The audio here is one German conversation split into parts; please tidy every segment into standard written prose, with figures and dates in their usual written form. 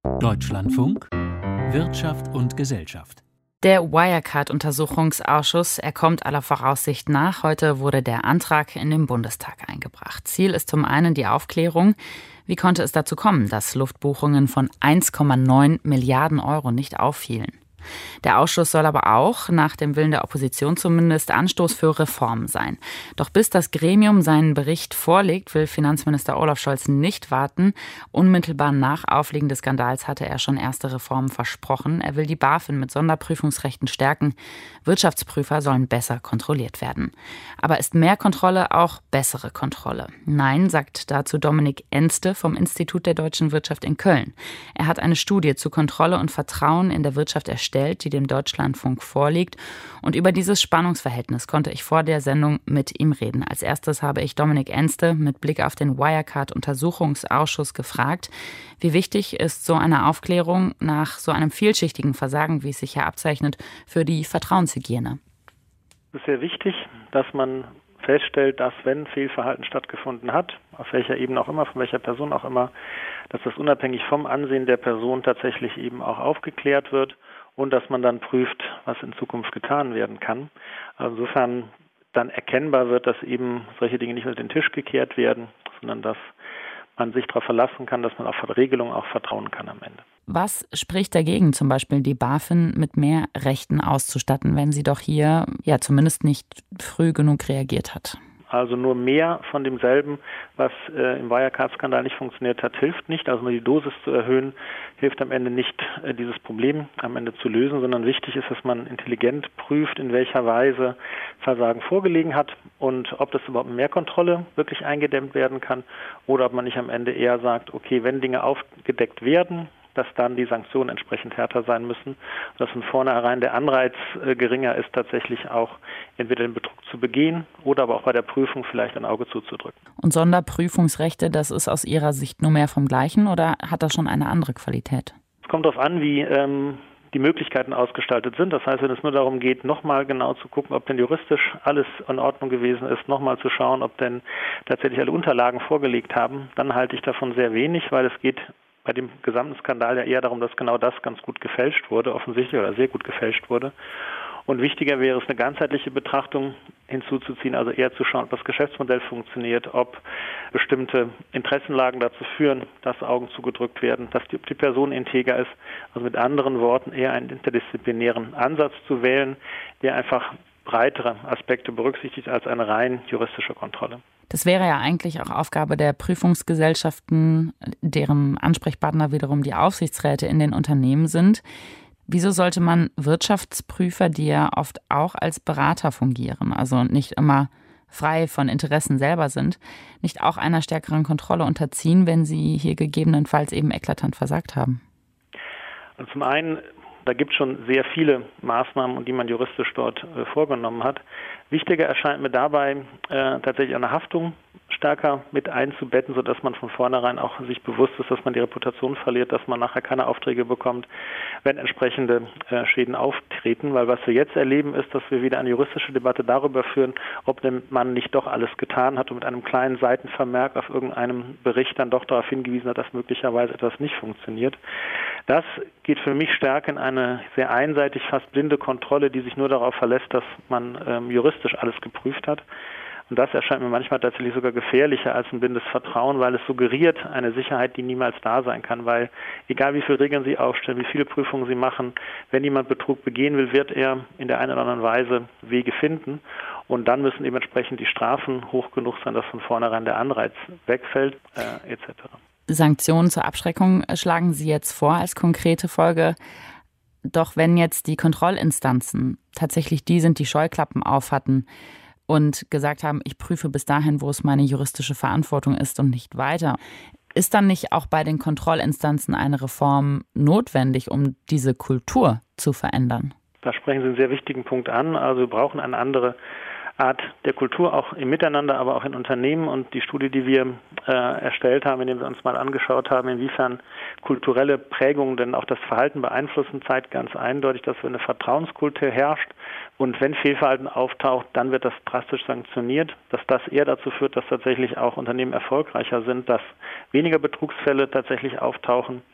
Deutschlandfunk Wirtschaft und Gesellschaft. Der Wirecard-Untersuchungsausschuss, er kommt aller Voraussicht nach. Heute wurde der Antrag in den Bundestag eingebracht. Ziel ist zum einen die Aufklärung. Wie konnte es dazu kommen, dass Luftbuchungen von 1,9 Milliarden Euro nicht auffielen? Der Ausschuss soll aber auch, nach dem Willen der Opposition zumindest, Anstoß für Reformen sein. Doch bis das Gremium seinen Bericht vorlegt, will Finanzminister Olaf Scholz nicht warten. Unmittelbar nach Aufliegen des Skandals hatte er schon erste Reformen versprochen. Er will die BaFin mit Sonderprüfungsrechten stärken. Wirtschaftsprüfer sollen besser kontrolliert werden. Aber ist mehr Kontrolle auch bessere Kontrolle? Nein, sagt dazu Dominik Enste vom Institut der deutschen Wirtschaft in Köln. Er hat eine Studie zu Kontrolle und Vertrauen in der Wirtschaft erstellt, die dem Deutschlandfunk vorliegt. Und über dieses Spannungsverhältnis konnte ich vor der Sendung mit ihm reden. Als erstes habe ich Dominik Enste mit Blick auf den Wirecard-Untersuchungsausschuss gefragt, wie wichtig ist so eine Aufklärung nach so einem vielschichtigen Versagen, wie es sich ja abzeichnet, für die Vertrauenshygiene? Es ist sehr wichtig, dass man feststellt, dass wenn Fehlverhalten stattgefunden hat, auf welcher Ebene auch immer, von welcher Person auch immer, dass das unabhängig vom Ansehen der Person tatsächlich eben auch aufgeklärt wird und dass man dann prüft, was in Zukunft getan werden kann. Also insofern dann erkennbar wird, dass eben solche Dinge nicht unter den Tisch gekehrt werden, sondern dass man sich darauf verlassen kann, dass man auf Regelungen auch vertrauen kann am Ende. Was spricht dagegen, zum Beispiel die BaFin mit mehr Rechten auszustatten, wenn sie doch hier ja zumindest nicht früh genug reagiert hat? Also nur mehr von demselben, was im Wirecard-Skandal nicht funktioniert hat, hilft nicht. Also nur die Dosis zu erhöhen, hilft am Ende nicht, dieses Problem am Ende zu lösen, sondern wichtig ist, dass man intelligent prüft, in welcher Weise Versagen vorgelegen hat und ob das überhaupt mit mehr Kontrolle wirklich eingedämmt werden kann oder ob man nicht am Ende eher sagt, okay, wenn Dinge aufgedeckt werden, dass dann die Sanktionen entsprechend härter sein müssen, dass von vornherein der Anreiz geringer ist, tatsächlich auch entweder den Betrug zu begehen oder aber auch bei der Prüfung vielleicht ein Auge zuzudrücken. Und Sonderprüfungsrechte, das ist aus Ihrer Sicht nur mehr vom Gleichen oder hat das schon eine andere Qualität? Es kommt darauf an, wie die Möglichkeiten ausgestaltet sind. Das heißt, wenn es nur darum geht, nochmal genau zu gucken, ob denn juristisch alles in Ordnung gewesen ist, nochmal zu schauen, ob denn tatsächlich alle Unterlagen vorgelegt haben, dann halte ich davon sehr wenig, weil es geht bei dem gesamten Skandal ja eher darum, dass genau das ganz gut gefälscht wurde, offensichtlich oder sehr gut gefälscht wurde. Und wichtiger wäre es, eine ganzheitliche Betrachtung hinzuzuziehen, also eher zu schauen, ob das Geschäftsmodell funktioniert, ob bestimmte Interessenlagen dazu führen, dass Augen zugedrückt werden, dass die Person integer ist. Also mit anderen Worten eher einen interdisziplinären Ansatz zu wählen, der einfach breitere Aspekte berücksichtigt als eine rein juristische Kontrolle. Das wäre ja eigentlich auch Aufgabe der Prüfungsgesellschaften, deren Ansprechpartner wiederum die Aufsichtsräte in den Unternehmen sind. Wieso sollte man Wirtschaftsprüfer, die ja oft auch als Berater fungieren, also nicht immer frei von Interessen selber sind, nicht auch einer stärkeren Kontrolle unterziehen, wenn sie hier gegebenenfalls eben eklatant versagt haben? Und zum einen, da gibt es schon sehr viele Maßnahmen, die man juristisch dort vorgenommen hat. Wichtiger erscheint mir dabei tatsächlich eine Haftung stärker mit einzubetten, sodass man von vornherein auch sich bewusst ist, dass man die Reputation verliert, dass man nachher keine Aufträge bekommt, wenn entsprechende Schäden auftreten. Weil was wir jetzt erleben, ist, dass wir wieder eine juristische Debatte darüber führen, ob denn man nicht doch alles getan hat und mit einem kleinen Seitenvermerk auf irgendeinem Bericht dann doch darauf hingewiesen hat, dass möglicherweise etwas nicht funktioniert. Das geht für mich stärker in eine sehr einseitig, fast blinde Kontrolle, die sich nur darauf verlässt, dass man juristisch alles geprüft hat. Und das erscheint mir manchmal tatsächlich sogar gefährlicher als ein blindes Vertrauen, weil es suggeriert eine Sicherheit, die niemals da sein kann. Weil egal wie viele Regeln Sie aufstellen, wie viele Prüfungen Sie machen, wenn jemand Betrug begehen will, wird er in der einen oder anderen Weise Wege finden. Und dann müssen eben entsprechend die Strafen hoch genug sein, dass von vornherein der Anreiz wegfällt, etc. Sanktionen zur Abschreckung schlagen Sie jetzt vor als konkrete Folge. Doch wenn jetzt die Kontrollinstanzen tatsächlich die sind, die Scheuklappen auf hatten und gesagt haben, ich prüfe bis dahin, wo es meine juristische Verantwortung ist und nicht weiter, ist dann nicht auch bei den Kontrollinstanzen eine Reform notwendig, um diese Kultur zu verändern? Da sprechen Sie einen sehr wichtigen Punkt an. Also wir brauchen eine andere Art der Kultur, auch im Miteinander, aber auch in Unternehmen. Und die Studie, die wir erstellt haben, indem wir uns mal angeschaut haben, inwiefern kulturelle Prägungen denn auch das Verhalten beeinflussen, zeigt ganz eindeutig, dass eine Vertrauenskultur herrscht. Und wenn Fehlverhalten auftaucht, dann wird das drastisch sanktioniert, dass das eher dazu führt, dass tatsächlich auch Unternehmen erfolgreicher sind, dass weniger Betrugsfälle tatsächlich auftauchen.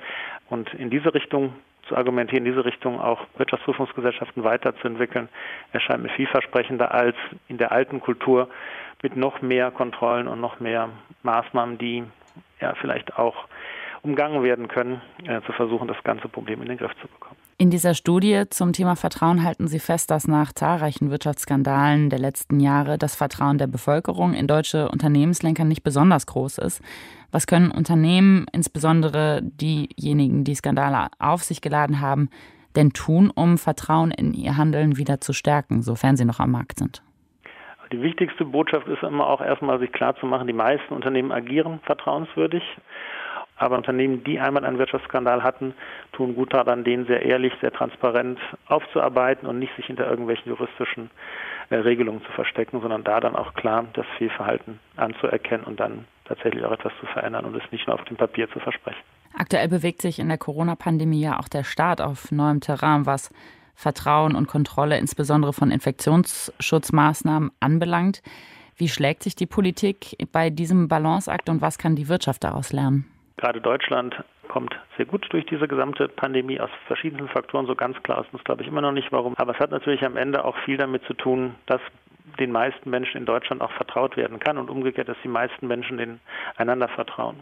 Und in diese Richtung zu argumentieren, in diese Richtung auch Wirtschaftsprüfungsgesellschaften weiterzuentwickeln, erscheint mir vielversprechender als in der alten Kultur mit noch mehr Kontrollen und noch mehr Maßnahmen, die ja vielleicht auch umgangen werden können, zu versuchen, das ganze Problem in den Griff zu bekommen. In dieser Studie zum Thema Vertrauen halten Sie fest, dass nach zahlreichen Wirtschaftsskandalen der letzten Jahre das Vertrauen der Bevölkerung in deutsche Unternehmenslenker nicht besonders groß ist. Was können Unternehmen, insbesondere diejenigen, die Skandale auf sich geladen haben, denn tun, um Vertrauen in ihr Handeln wieder zu stärken, sofern sie noch am Markt sind? Die wichtigste Botschaft ist immer auch erstmal, sich klarzumachen, die meisten Unternehmen agieren vertrauenswürdig. Aber Unternehmen, die einmal einen Wirtschaftsskandal hatten, tun gut daran, den sehr ehrlich, sehr transparent aufzuarbeiten und nicht sich hinter irgendwelchen juristischen Regelungen zu verstecken, sondern da dann auch klar das Fehlverhalten anzuerkennen und dann tatsächlich auch etwas zu verändern und es nicht nur auf dem Papier zu versprechen. Aktuell bewegt sich in der Corona-Pandemie ja auch der Staat auf neuem Terrain, was Vertrauen und Kontrolle insbesondere von Infektionsschutzmaßnahmen anbelangt. Wie schlägt sich die Politik bei diesem Balanceakt und was kann die Wirtschaft daraus lernen? Gerade Deutschland kommt sehr gut durch diese gesamte Pandemie aus verschiedenen Faktoren. So ganz klar ist uns, glaube ich, immer noch nicht, warum. Aber es hat natürlich am Ende auch viel damit zu tun, dass den meisten Menschen in Deutschland auch vertraut werden kann und umgekehrt, dass die meisten Menschen einander vertrauen.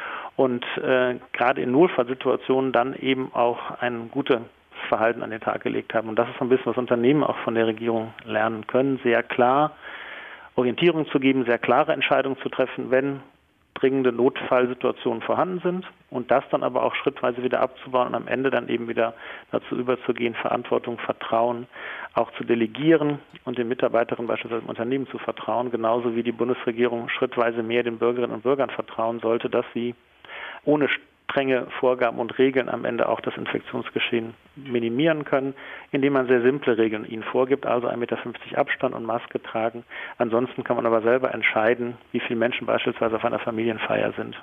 Und gerade in Notfallsituationen dann eben auch ein gutes Verhalten an den Tag gelegt haben. Und das ist so ein bisschen, was Unternehmen auch von der Regierung lernen können, sehr klar Orientierung zu geben, sehr klare Entscheidungen zu treffen, wenn dringende Notfallsituationen vorhanden sind und das dann aber auch schrittweise wieder abzubauen und am Ende dann eben wieder dazu überzugehen, Verantwortung, Vertrauen auch zu delegieren und den Mitarbeiterinnen beispielsweise im Unternehmen zu vertrauen, genauso wie die Bundesregierung schrittweise mehr den Bürgerinnen und Bürgern vertrauen sollte, dass sie ohne strenge Vorgaben und Regeln am Ende auch das Infektionsgeschehen minimieren können, indem man sehr simple Regeln ihnen vorgibt, also 1,50 Meter Abstand und Maske tragen. Ansonsten kann man aber selber entscheiden, wie viele Menschen beispielsweise auf einer Familienfeier sind.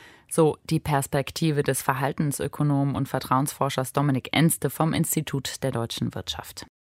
So die Perspektive des Verhaltensökonomen und Vertrauensforschers Dominik Enste vom Institut der deutschen Wirtschaft.